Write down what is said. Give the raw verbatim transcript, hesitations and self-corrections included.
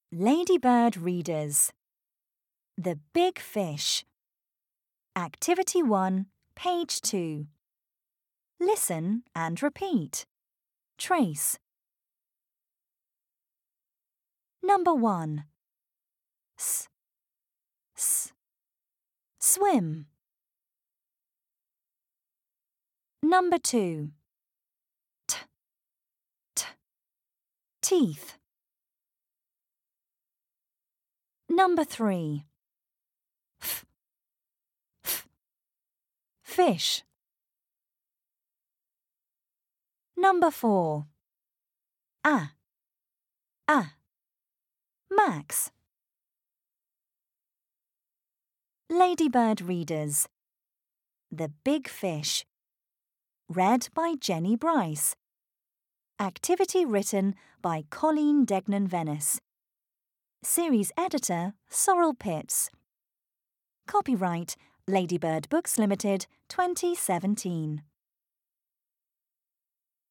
Ladybird Readers. The Big Fish. Activity one, page two. Listen and repeat. Trace. Number one. S, s, swim. Number two. T, t, teeth. Number three. F, f, fish. Number four. A, a, Max. Ladybird Readers. The Big Fish. Read by Jenny Bryce. Activity written by Colleen Degnan-Venice. Series editor Sorrel Pitts. Copyright Ladybird Books Limited twenty seventeen.